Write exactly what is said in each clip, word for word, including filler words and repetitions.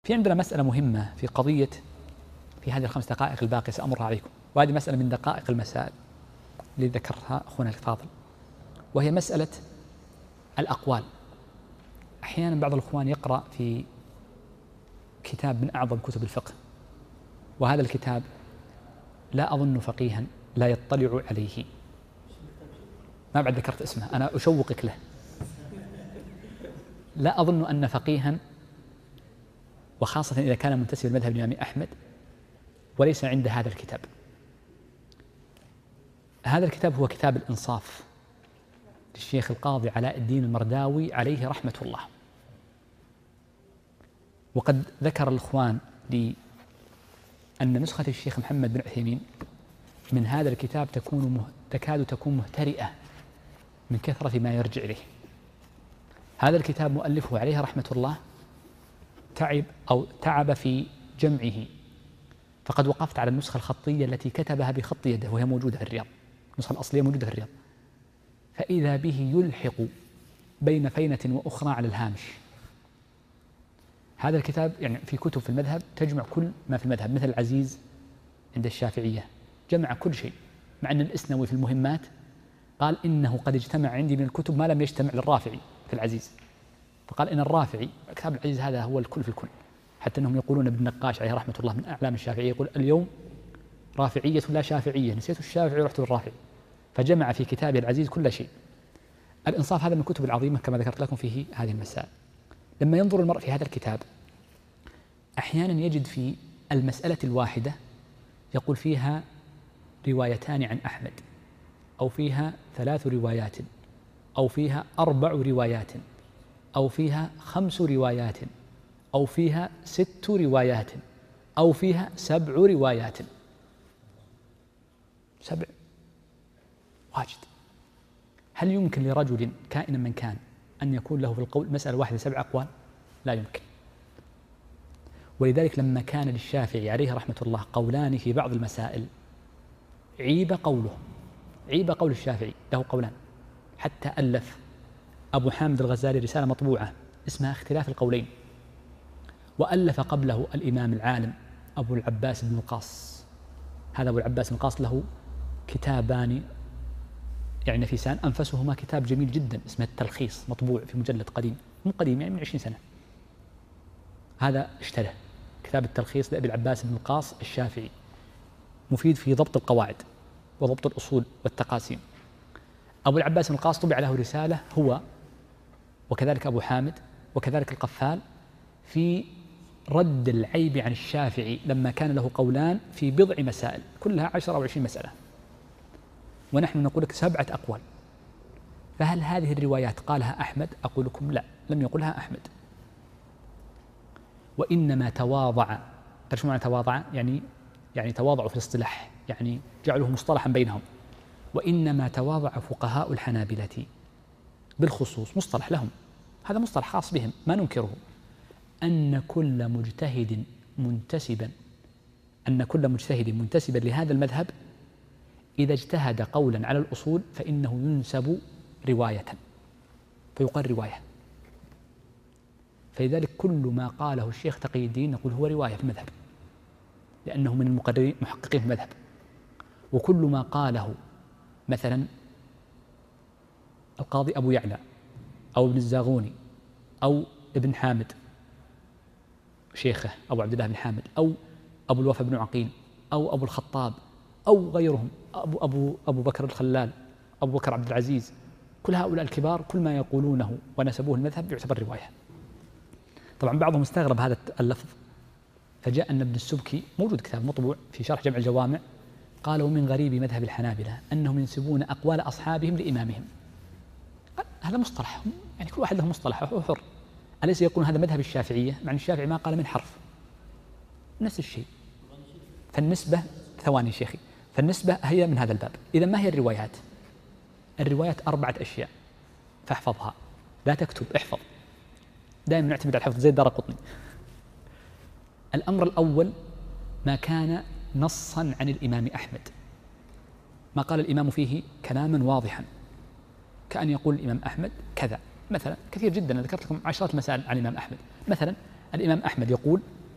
في عندنا مسألة مهمة في قضية، في هذه الخمس دقائق الباقية سأمرها عليكم، وهذه مسألة من دقائق المسائل اللي ذكرها أخونا الفاضل، وهي مسألة الأقوال. أحيانا بعض الأخوان يقرأ في كتاب من أعظم كتب الفقه، وهذا الكتاب لا أظن فقيها لا يطلع عليه، ما بعد ذكرت اسمه، أنا أشوقك له، لا أظن أن فقيها، وخاصة إذا كان منتسب لمذهب الإمام أحمد وليس عند هذا الكتاب. هذا الكتاب هو كتاب الإنصاف للشيخ القاضي علاء الدين المرداوي عليه رحمة الله. وقد ذكر الإخوان لي أن نسخة الشيخ محمد بن عثيمين من هذا الكتاب تكون مه... تكاد تكون مهترئة من كثرة ما يرجع إليه. هذا الكتاب مؤلفه عليه رحمة الله تعب أو تعب في جمعه، فقد وقفت على النسخة الخطية التي كتبها بخط يده وهي موجودة في الرياض، النسخة الأصلية موجودة في الرياض، فإذا به يلحق بين فينة وأخرى على الهامش. هذا الكتاب يعني في كتب في المذهب تجمع كل ما في المذهب، مثل العزيز عند الشافعية جمع كل شيء، مع أن الإسنوي في المهمات قال إنه قد اجتمع عندي من الكتب ما لم يجتمع للرافعي في العزيز، فقال إن الرافعي كتاب العزيز هذا هو الكل في الكل، حتى أنهم يقولون ابن النقاش عليه رحمة الله من أعلام الشافعية يقول اليوم رافعية لا شافعية، نسيت الشافعي ورحت للرافعي، فجمع في كتابه العزيز كل شيء. الإنصاف هذا من الكتب العظيمة كما ذكرت لكم فيه هذه المسائل. لما ينظر المرء في هذا الكتاب أحيانا يجد في المسألة الواحدة يقول فيها روايتان عن أحمد، أو فيها ثلاث روايات، أو فيها أربع روايات، أو فيها خمس روايات، أو فيها ست روايات، أو فيها سبع روايات. سبع واجد. هل يمكن لرجل كائنا من كان أن يكون له في القول مسألة واحدة سبع أقوال؟ لا يمكن. ولذلك لما كان للشافعي عليه رحمة الله قولان في بعض المسائل عيب قوله، عيب قول الشافعي، له قولان، حتى ألف أبو حامد الغزالي رسالة مطبوعة اسمها اختلاف القولين، وألف قبله الإمام العالم أبو العباس بن القاص. هذا أبو العباس بن القاص له كتابان يعني نفيسان، أنفسهما كتاب جميل جدا اسمه التلخيص، مطبوع في مجلد قديم، مو قديم يعني من عشرين سنة. هذا اشترى كتاب التلخيص لأبي العباس بن القاص الشافعي، مفيد في ضبط القواعد وضبط الأصول والتقاسيم. أبو العباس بن القاص طبع له رسالة هو وكذلك أبو حامد وكذلك القفال في رد العيب عن الشافعي لما كان له قولان في بضع مسائل كلها عشر أو عشرين مسألة، ونحن نقول لك سبعة أقوال. فهل هذه الروايات قالها أحمد؟ أقول لكم لا، لم يقلها أحمد، وإنما تواضع. تعرف معنى تواضع؟ يعني يعني تواضعوا في الاصطلاح، يعني جعلوه مصطلحا بينهم. وإنما تواضع فقهاء الحنابلة بالخصوص، مصطلح لهم، هذا مصطلح خاص بهم ما ننكره، أن كل مجتهد منتسبا أن كل مجتهد منتسبا لهذا المذهب إذا اجتهد قولا على الأصول فإنه ينسب رواية، فيقال رواية. فلذلك كل ما قاله الشيخ تقي الدين نقول هو رواية في المذهب، لأنه من المقررين محققين في المذهب. وكل ما قاله مثلا القاضي أبو يعلى أو ابن الزاغوني أو ابن حامد شيخه أبو عبد الله بن حامد أو أبو الوفا بن عقيل أو أبو الخطاب أو غيرهم، أبو, أبو, أبو بكر الخلال، أبو بكر عبد العزيز، كل هؤلاء الكبار كل ما يقولونه ونسبوه المذهب يعتبر رواية. طبعا بعضهم استغرب هذا اللفظ، فجاء أن ابن السبكي موجود كتاب مطبوع في شرح جمع الجوامع قالوا من غريب مذهب الحنابلة أنهم ينسبون أقوال أصحابهم لإمامهم. هذا مصطلح، يعني كل واحد له مصطلح وهو حر. أليس يقولون هذا مذهب الشافعية مع أن الشافعي ما قال من حرف؟ نفس الشيء. فالنسبة، ثواني شيخي، فالنسبة هي من هذا الباب. إذا ما هي الروايات؟ الروايات أربعة أشياء فاحفظها، لا تكتب، احفظ، دائما نعتمد على الحفظ زي الدارقطني. الأمر الأول ما كان نصا عن الإمام أحمد، ما قال الإمام فيه كلاما واضحا، كأن يقول الإمام أحمد كذا مثلا، كثير جدا، ذكرت لكم عشرات المسائل عن الإمام أحمد. مثلا الإمام أحمد يقول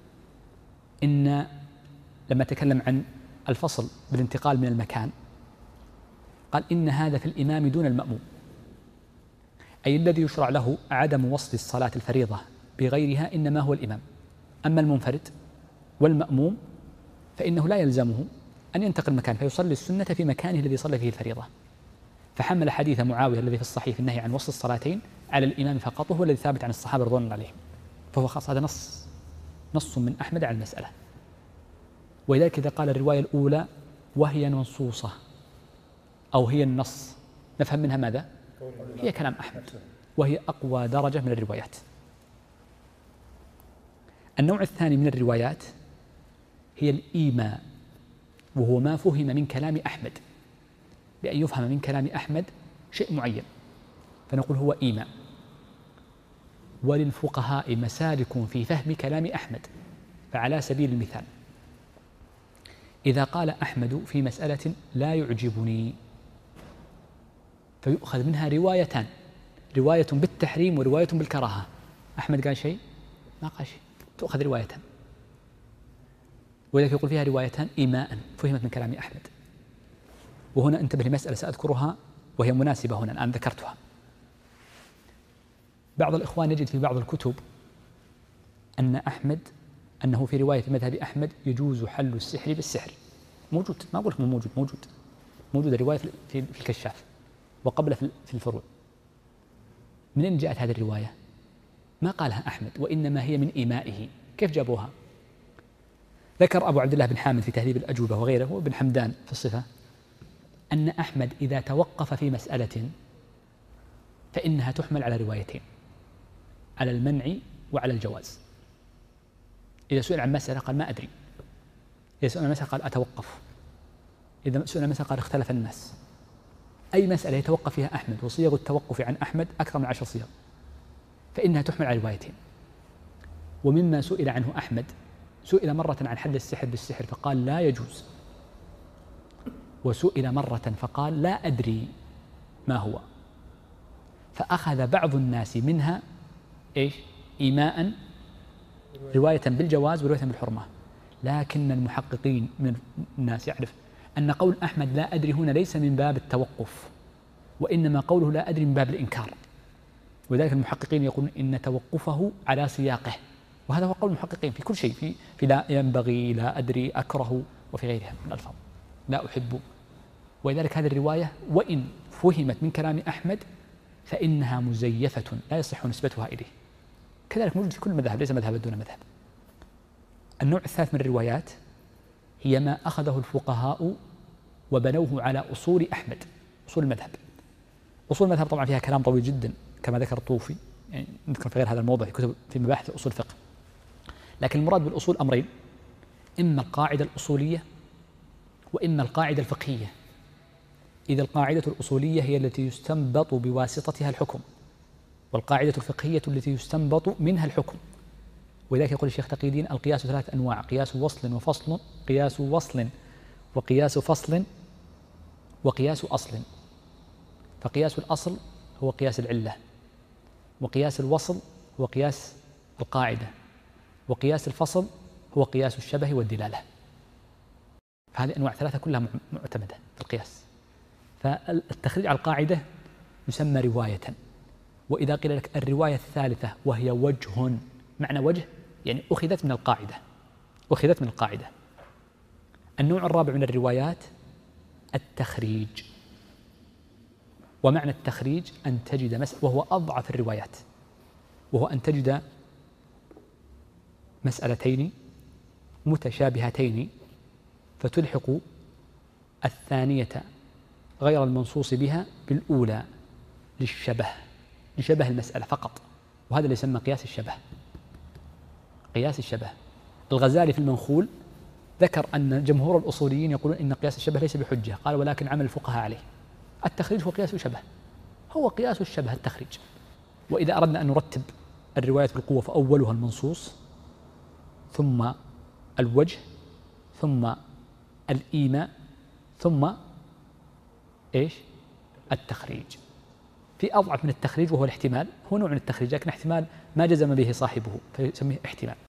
إن لما تكلم عن الفصل بالانتقال من المكان قال إن هذا في الإمام دون المأموم، أي الذي يشرع له عدم وصل الصلاة الفريضة بغيرها إنما هو الإمام. أما المنفرد والمأموم فإنه لا يلزمه أن ينتقل مكان فيصلي السنة في مكانه الذي صلى فيه الفريضة. فحمل حديث معاوية الذي في الصحيح في النهي عن وصل الصلاتين على الإمام فقط، وهو الذي ثابت عن الصحابة رضوان الله عليهم، فهو خاص. هذا نص نص من أحمد على المسألة. ولذلك إذا قال الرواية الأولى وهي منصوصة أو هي النص نفهم منها ماذا؟ هي كلام أحمد، وهي أقوى درجة من الروايات. النوع الثاني من الروايات هي الإيماء، وهو ما فهم من كلام أحمد، بأن يفهم من كلام أحمد شيء معين فنقول هو إيماء. وللفقهاء مسالك في فهم كلام أحمد. فعلى سبيل المثال إذا قال أحمد في مسألة لا يعجبني فيؤخذ منها روايتان، رواية بالتحريم ورواية بالكراهة. أحمد قال شيء ما قال شيء، تؤخذ روايتان، ولذلك يقول فيها روايتان إيماء فهمت من كلام أحمد. وهنا انتبه لمسألة سأذكرها وهي مناسبة هنا الآن ذكرتها. بعض الإخوان يجد في بعض الكتب أن أحمد أنه في رواية مذهب أحمد يجوز حل السحر بالسحر. موجود، ما أقول لك موجود، موجود موجود الرواية في الكشاف وقبل في الفروع. منين جاءت هذه الرواية؟ ما قالها أحمد، وإنما هي من إيمائه. كيف جابوها؟ ذكر أبو عبد الله بن حامد في تهذيب الأجوبة وغيره وابن حمدان في الصفة أن أحمد إذا توقف في مسألة فإنها تحمل على روايتين، على المنع وعلى الجواز. إذا سئل عن مسألة قال ما أدري، إذا سئل عن مسألة قال أتوقف، إذا سئل عن مسألة قال اختلف الناس. أي مسألة يتوقف فيها أحمد، وصيغ التوقف عن أحمد أكثر من عشر صيغ، فإنها تحمل على روايتين. ومما سئل عنه أحمد، سئل مرة عن حل السحر بالسحر فقال لا يجوز، وسئل مرة فقال لا أدري ما هو، فأخذ بعض الناس منها إيش؟ إيماء، رواية بالجواز ورواية بالحرمة. لكن المحققين من الناس يعرف أن قول أحمد لا أدري هنا ليس من باب التوقف، وإنما قوله لا أدري من باب الإنكار. ولذلك المحققين يقولون إن توقفه على سياقه، وهذا هو قول المحققين في كل شيء، في, في لا ينبغي، لا أدري، أكره، وفي غيرها من الألفاظ، لا أحب. ولذلك هذه الرواية وإن فهمت من كلام أحمد فإنها مزيفة لا يصح نسبتها إليه. كذلك موجود في كل مذهب، ليس مذهب دون مذهب. النوع الثالث من الروايات هي ما أخذه الفقهاء وبنوه على أصول أحمد، أصول المذهب. أصول المذهب طبعا فيها كلام طويل جدا كما ذكر الطوفي، يعني نذكر في غير هذا الموضوع في كتب في مباحث أصول الفقه. لكن المراد بالأصول أمرين: إما القاعدة الأصولية وإما القاعدة الفقهية. إذا القاعدة الأصولية هي التي يستنبط بواسطتها الحكم، والقاعدة الفقهية التي يستنبط منها الحكم. ولذلك يقول الشيخ تقي الدين القياس ثلاث أنواع: قياس وصل وفصل، قياس وصل وقياس فصل وقياس أصل. فقياس الأصل هو قياس العلة، وقياس الوصل هو قياس القاعدة، وقياس الفصل هو قياس الشبه والدلالة. فهذه أنواع ثلاثة كلها معتمدة في القياس. فالتخريج على القاعدة يسمى رواية. وإذا قيل لك الرواية الثالثة وهي وجه، معنى وجه يعني أخذت من القاعدة، أخذت من القاعدة. النوع الرابع من الروايات التخريج. ومعنى التخريج أن تجد مسألة، وهو أضعف الروايات، وهو أن تجد مسألتين متشابهتين فتلحق الثانية غير المنصوص بها بالأولى للشبه، لشبه المسألة فقط، وهذا اللي يسمى قياس الشبه. قياس الشبه. الغزالي في المنخول ذكر أن جمهور الأصوليين يقولون إن قياس الشبه ليس بحجة، قال ولكن عمل الفقهاء عليه. التخريج هو قياس الشبه، هو قياس الشبه التخريج. وإذا أردنا أن نرتب الروايات بالقوة فأولها المنصوص، ثم الوجه، ثم الإيماء، ثم إيش؟ التخريج. في أضعف من التخريج وهو الاحتمال، هو نوع من التخريج لكن احتمال ما جزم به صاحبه فيسميه احتمال.